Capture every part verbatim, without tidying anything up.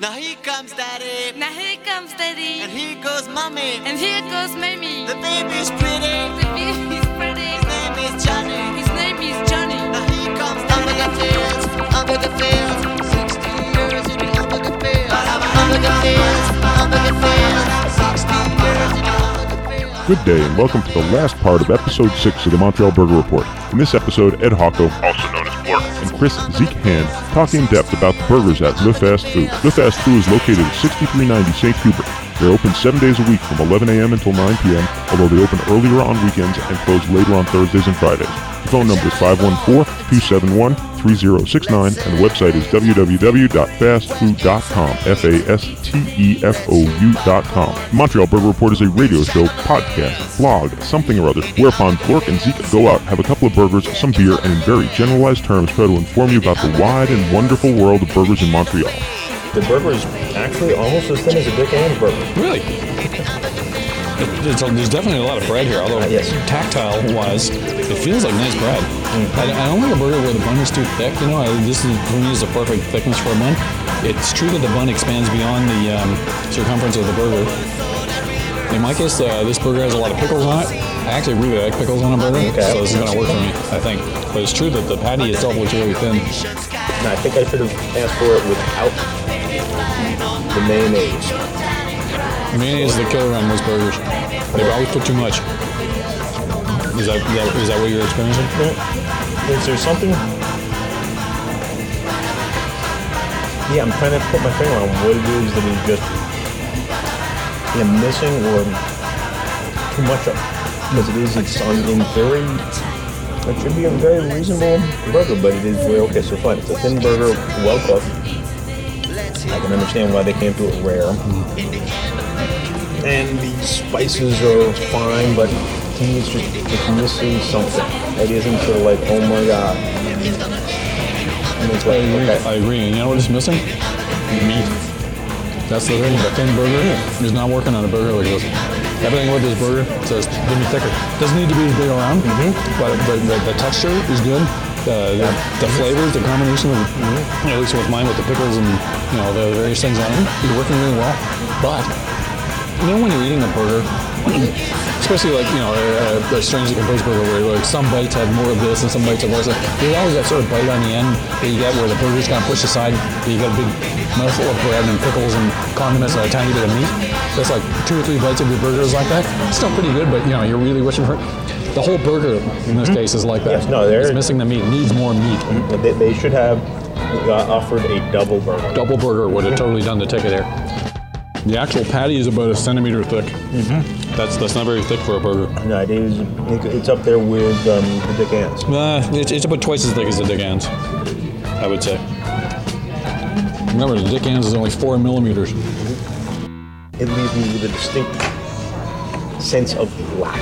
Now here comes Daddy. Now here comes Daddy. And here goes Mommy. And here goes Mamie. The baby's pretty. The baby's pretty. His name is Johnny. His name is Johnny. Now here comes under the fields, under the fields. Sixty years in the under the fields. Under the fields, under the fields. Sixty years in the under the fields. Good day and welcome to the last part of episode six of the Montreal Burger Report. In this episode, Ed Hocko, also known as Blurk, and Chris Zeke Hand talk in depth about the burgers at Le Fast Food. Le Fast Food is located at sixty-three ninety Saint Hubert. They're open seven days a week from eleven a.m. until nine p.m., although they open earlier on weekends and close later on Thursdays and Fridays. The phone number is five one four, two seven one, three zero six nine, and the website is w w w dot fast food dot com, F A S T E F O U dot com. The Montreal Burger Report is a radio show, podcast, blog, something or other, whereupon Blork and Zeke go out, have a couple of burgers, some beer, and in very generalized terms try to inform you about the wide and wonderful world of burgers in Montreal. The burger is actually almost as thin as a Dick Ann's burger. Really? It, it's, there's definitely a lot of bread here, although uh, yes. tactile-wise, it feels like nice bread. Mm-hmm. I, I don't like a burger where the bun is too thick. You know, I, this is, for me is the perfect thickness for a bun. It's true that the bun expands beyond the um, circumference of the burger. In my case, uh, this burger has a lot of pickles on it. I actually really like pickles on a burger, okay. So this is going to work for me, I think. But it's true that the patty itself looks really thin. No, I think I should have asked for it without the mayonnaise. Mayonnaise is the killer on most burgers. They always put too much. Is that, that is that what you're experiencing? Yeah. Is there something? Yeah, I'm trying to put my finger on what it is that is just yeah, missing or too much of. Because it is, it's on in very, it should be a very reasonable burger, but it is very, okay, so fine. It's a thin burger, well cooked. I can understand why they can't do it rare. And the spices are fine, but to me it's just, it's missing something. It isn't sort of like, oh my god. And it's like, I agree. okay. I agree. And you know what is missing? Meat. That's the thing. The thin burger is not working on a burger like this. Everything about this burger says, give me thicker. Doesn't need to be as big around, mm-hmm. but the, the, the texture is good. The, the, the flavors, the combination of, mm-hmm. at least with mine, with the pickles and you know the various things on it, is working really well. But you know when you're eating a burger, especially like you know a, a strangely composed burger where like some bites have more of this and some bites have less of that, there's always that sort of bite on the end that you get where the burger's kind of pushed aside, but you got a big mouthful of bread and pickles and condiments and a tiny bit of meat. That's like two or three bites of your burger is like that. It's still pretty good, but you know you're really wishing for it. The whole burger in this mm-hmm. case is like that. Yes, no, it's missing the meat. It needs more meat. They, they should have uh, offered a double burger. Double burger would have totally done the ticket there. The actual patty is about a centimeter thick. Mm-hmm. That's that's not very thick for a burger. No, it is. It's up there with um, the Dick Ann's. Uh, it's, it's about twice as thick as the Dick Ann's, I would say. Remember, the Dick Ann's is only four millimeters. It leaves me with a distinct sense of lack.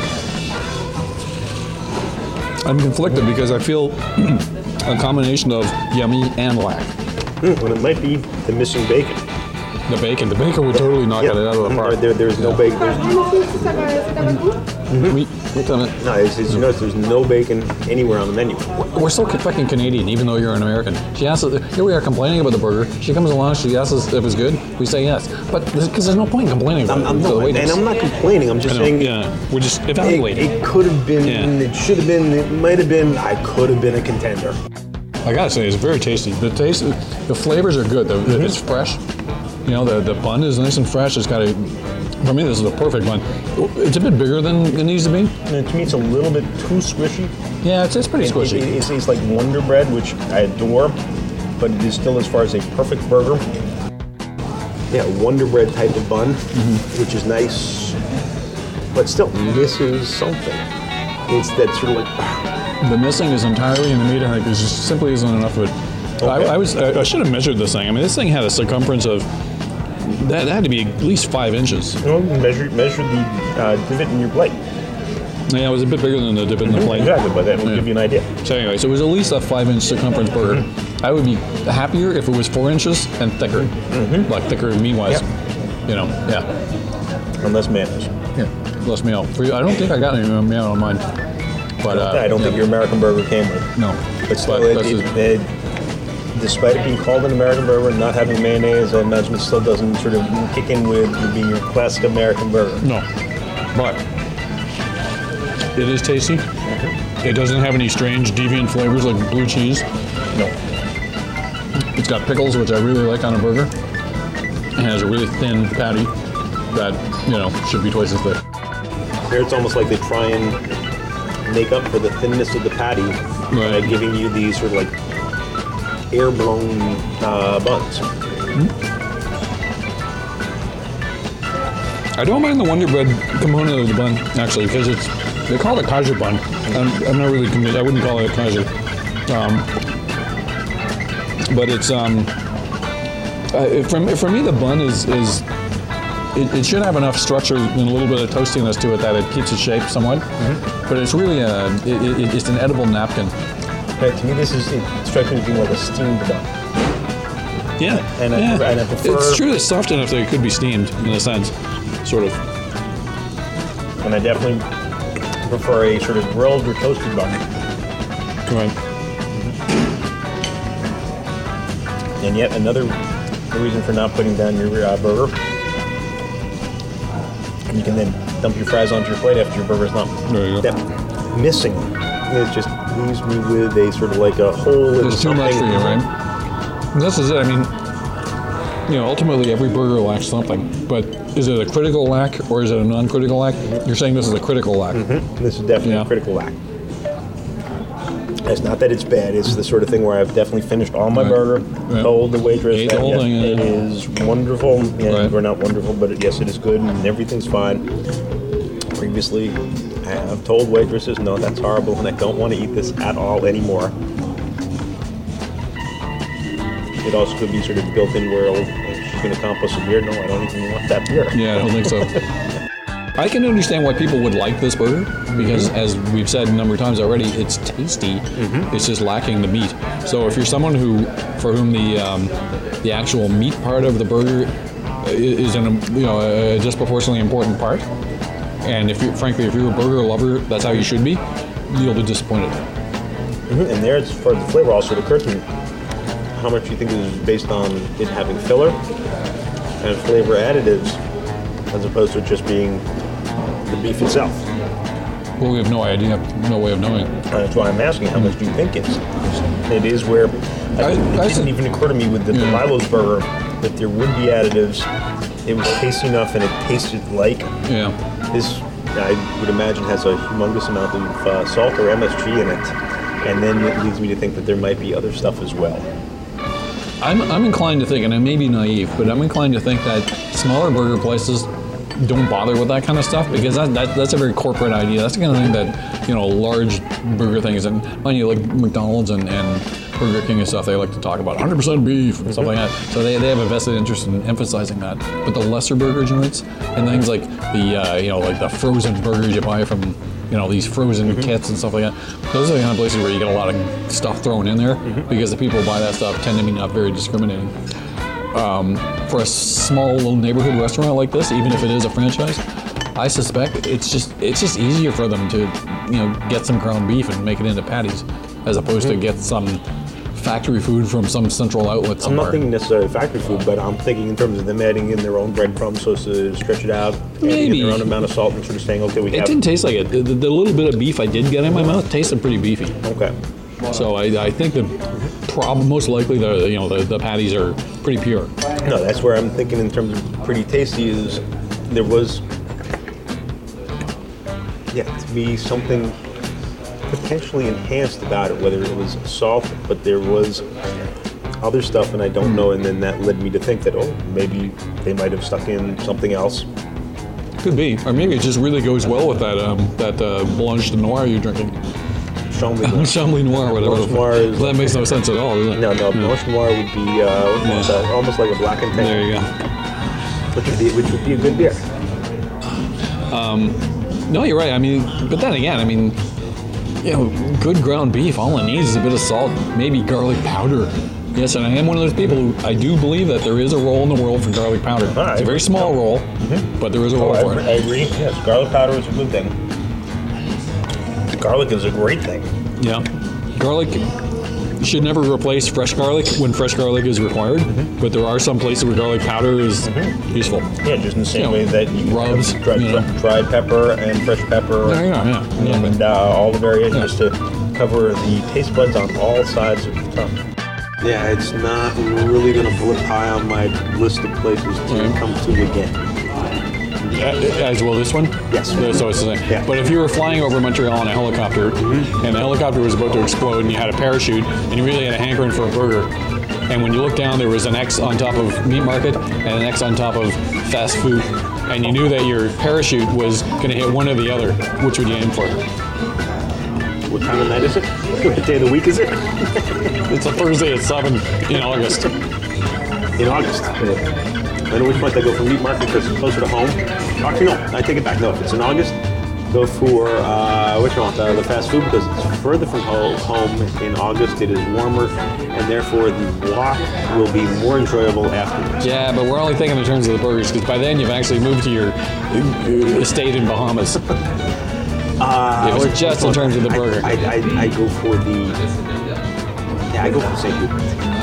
I'm conflicted because I feel a combination of yummy and lack. Mm, well, it might be the missing bacon. The bacon. The bacon would totally knock yeah. it out of the park. There, there's no yeah. bacon. There's mm-hmm. Meat. Meat on it. No, it's, it's, you notice there's no bacon anywhere on the menu. We're so fucking Canadian, even though you're an American. She asks us, here we are complaining about the burger. She comes along, she asks us if it's good. We say yes. But because there's no point in complaining about I'm, it. I'm no, and I'm not complaining. I'm just saying. Yeah, we're just evaluating. It, it could have been, yeah. it should have been, it might have been, I could have been a contender. I gotta say, it's very tasty. The taste, the flavors are good. The, mm-hmm. It's fresh. You know, the, the bun is nice and fresh. It's got a, for me, this is a perfect bun. It's a bit bigger than it needs to be. And to me, it's a little bit too squishy. Yeah, it's, it's pretty it, squishy. It, it, it's, it's like Wonder Bread, which I adore, but it is still as far as a perfect burger. Yeah, Wonder Bread type of bun, mm-hmm. which is nice, but still misses something. It's that sort of like... The missing is entirely in the meat. I think there just simply isn't enough of it. Okay. I, I was I, I should have measured this thing. I mean, this thing had a circumference of that, that had to be at least five inches. You know, measure measure the uh, divot in your plate. Yeah, it was a bit bigger than the divot in the plate. Exactly, but that will yeah. give you an idea. So anyway, so it was at least a five-inch circumference burger. Mm-hmm. I would be happier if it was four inches and thicker, mm-hmm. like thicker meat-wise. Yep. You know, yeah. And less mayonnaise. Yeah, less mayo. I don't think I got any mayo on mine. But uh, I don't yeah. think your American burger came with. No, but still, but it, it, it, despite it being called an American burger and not having mayonnaise, I imagine it still doesn't sort of kick in with being your classic American burger. No, but it is tasty. It doesn't have any strange deviant flavors like blue cheese. No. It's got pickles, which I really like on a burger. It has a really thin patty that, you know, should be twice as thick. Here it's almost like they try and make up for the thinness of the patty by Right. giving you these sort of like air-blown uh, buns. I don't mind the Wonder Bread component of the bun, actually, because it's, they call it a kaiser bun. I'm, I'm not really convinced, I wouldn't call it a kaiser. Um, but it's, um, uh, for, for me, the bun is, is it, it should have enough structure and a little bit of toastiness to it that it keeps its shape somewhat. Mm-hmm. But it's really a, it, it, it's an edible napkin. Okay, to me, this is, it strikes me as being like a steamed bun. Yeah, And I- yeah. and I prefer- It's true, it's soft enough that it could be steamed, in a sense, sort of. And I definitely prefer a sort of grilled or toasted bun. Right. And yet another reason for not putting down your uh, burger. And you can then dump your fries onto your plate after your burger's not There you go. that missing. It just leaves me with a sort of like a hole in There's too much for something. you, right? And this is it. I mean, you know, ultimately every burger lacks something. But is it a critical lack or is it a non-critical lack? You're saying this is a critical lack. This is definitely Yeah. a critical lack. It's not that it's bad. It's the sort of thing where I've definitely finished all my Right. burger, Yeah. told the waitress Ate the that whole yes, thing, yeah. it is wonderful, and Right. we're not wonderful, but yes, it is good, and everything's fine. Previously, I have told waitresses, no, that's horrible, and I don't want to eat this at all anymore. It also could be sort of built in where oh, she's going to compost a beer. No, I don't even want that beer. Yeah, I don't think so. I can understand why people would like this burger because, as we've said a number of times already, it's tasty. It's just lacking the meat. So if you're someone who, for whom the um, the actual meat part of the burger i- is an you know a disproportionately important part, and if you frankly if you're a burger lover, that's how you should be, you'll be disappointed. Mhm. And there, as far as the flavor also occurred to me, how much you think is based on it having filler and flavor additives as opposed to it just being the beef itself. Well, we have no idea, no way of knowing. And that's why I'm asking, how much do you think it's? It is where I, I- it I didn't said- even occur to me with the, the Yeah. Milo's burger that there would be additives. It was tasty enough and it tasted like Yeah. this. I would imagine has a humongous amount of uh, salt or M S G in it, and then it leads me to think that there might be other stuff as well. I'm, I'm inclined to think, and I may be naive, but I'm inclined to think that smaller burger places don't bother with that kind of stuff because that, that that's a very corporate idea. That's the kind of thing that, you know, large burger things, and mind you, like McDonald's and, and Burger King and stuff, they like to talk about one hundred percent beef and stuff like that. So they, they have a vested interest in emphasizing that. But the lesser burger joints and things like the, uh, you know, like the frozen burgers you buy from, you know, these frozen kits and stuff like that, those are the kind of places where you get a lot of stuff thrown in there because the people who buy that stuff tend to be not very discriminating. Um, for a small little neighborhood restaurant like this, even if it is a franchise, I suspect it's just it's just easier for them to, you know, get some ground beef and make it into patties, as opposed to get some factory food from some central outlet I'm somewhere. not thinking necessarily factory food, but I'm thinking in terms of them adding in their own breadcrumbs so as to stretch it out, adding Maybe. in their own amount of salt, and sort of saying, okay, we It have. didn't taste like it. The, the, the little bit of beef I did get in my mouth tasted pretty beefy. Okay. So I, I think the problem, most likely the you know the, the patties are pretty pure. No, that's where I'm thinking in terms of pretty tasty is there was, yeah, to me something potentially enhanced about it, whether it was salt, but there was other stuff, and I don't know, and then that led me to think that, oh, maybe they might have stuck in something else. Could be, or maybe it just really goes well with that um, that uh, Blanche de Noir you're drinking. Chambly Noir. Chambly Noir, whatever. Blanche Noir is- That makes no sense at all, does it? No, no, Blanche Noir would be uh, what was Yeah. that? Almost like a black and tan, There you go. which would be which would be a good beer. No, you're right. I mean, but then again, I mean, you know, good ground beef, all it needs is a bit of salt, maybe garlic powder. Yes, and I am one of those people who I do believe that there is a role in the world for garlic powder. Ah, It's a very small role, but there is a Oh, role I, for agree- it. I agree. Yes, garlic powder is a good thing. Garlic is a great thing. Yeah. Garlic should never replace fresh garlic when fresh garlic is required, Mm-hmm. but there are some places where garlic powder is useful. Yeah, just in the same You know, way that you can rubs, have dry, you know. dried pepper and fresh pepper Yeah, yeah, yeah, exactly. and uh, all the variations to cover the taste buds on all sides of the tongue. Yeah, it's not really going to blip high on my list of places to Right. come to again. As well, this one? Yes. So it's the same. Yeah. But if you were flying over Montreal in a helicopter, and the helicopter was about to explode, and you had a parachute, and you really had a hankering for a burger, and when you looked down, there was an X on top of meat market and an X on top of fast food, and you knew that your parachute was going to hit one or the other, which would you aim for? What time of night is it? What day of the week is it? It's a Thursday at seven in August. In August. I know which month I go for meat market because it's closer to home. Actually, no, I take it back. No, if it's in August, go for, uh, which one? Uh, the fast food because it's further from ho- home. In August, it is warmer, and therefore the walk will be more enjoyable afterwards. Yeah, but we're only thinking in terms of the burgers, because by then you've actually moved to your uh, estate in Bahamas. Uh, It was which just in one? terms of the burger. I, I, I, I go for the, yeah, I go for Saint Hubert.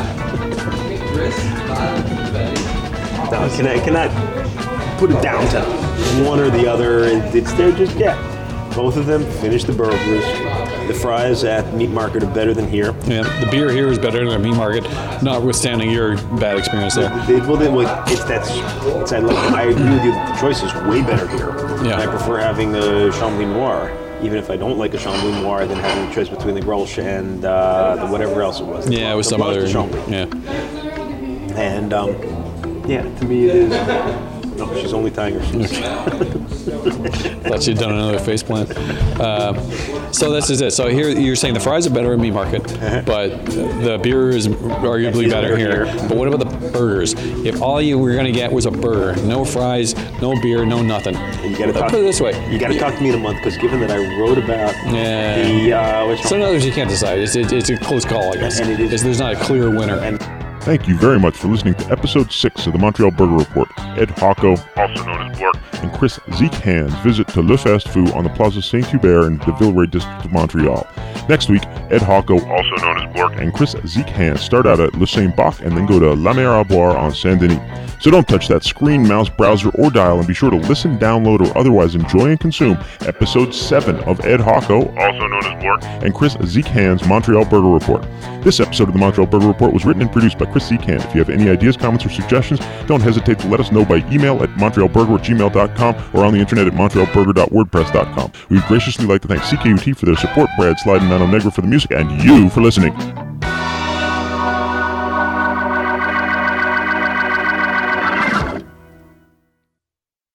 No, I cannot, I cannot put it down to one or the other. It- It's they're just yeah. Both of them finish the burgers. The fries at meat market are better than here. Yeah, the beer here is better than the meat market, notwithstanding your bad experience there. They, well, they, well, it's that's. It's, I, love, I agree with you that the choice is way better here. Yeah. And I prefer having a Chambly Noir, even if I don't like a Chambly Noir, than having a choice between the Grolsch and uh, the whatever else it was. Yeah, it was The some Blanc other. de Chambly. Yeah. And um, yeah, to me it is. No, she's only tying her shoes. Thought you'd done another face plant. Uh, so this is it. So here you're saying the fries are better in meat market, but the beer is arguably It's better better here. here. But what about the burgers? If all you were going to get was a burger, no fries, no beer, no nothing. You gotta I'll talk, put it this way. You got to talk to me in a month because given that I wrote about Yeah. the uh, which So in other words, you can't decide. It's, it, it's a close call, I guess. And it is- It's- there's not a clear winner. And Thank you very much for listening to episode six of the Montreal Burger Report. Ed Hocko, also known as Blork, and Chris Zeke Hands visit to Le Fast Fou on the Plaza Saint-Hubert in the Villeray district of Montreal. Next week, Ed Hocko, also known as Blork, and Chris Zeke Hands start out at Le Saint-Bach and then go to La Mer à Boire on Saint-Denis. So don't touch that screen, mouse, browser, or dial, and be sure to listen, download, or otherwise enjoy and consume episode seven of Ed Hocko, also known as Blork, and Chris Zeke Hands' Montreal Burger Report. This episode of the Montreal Burger Report was written and produced by Chris Zeke Hand. If you have any ideas, comments, or suggestions, don't hesitate to let us know by email at montrealburger at gmail dot com or on the internet at montrealburger dot wordpress dot com. We'd graciously like to thank C K U T for their support, Brad Slide and Nano Negra for the music, and you for listening.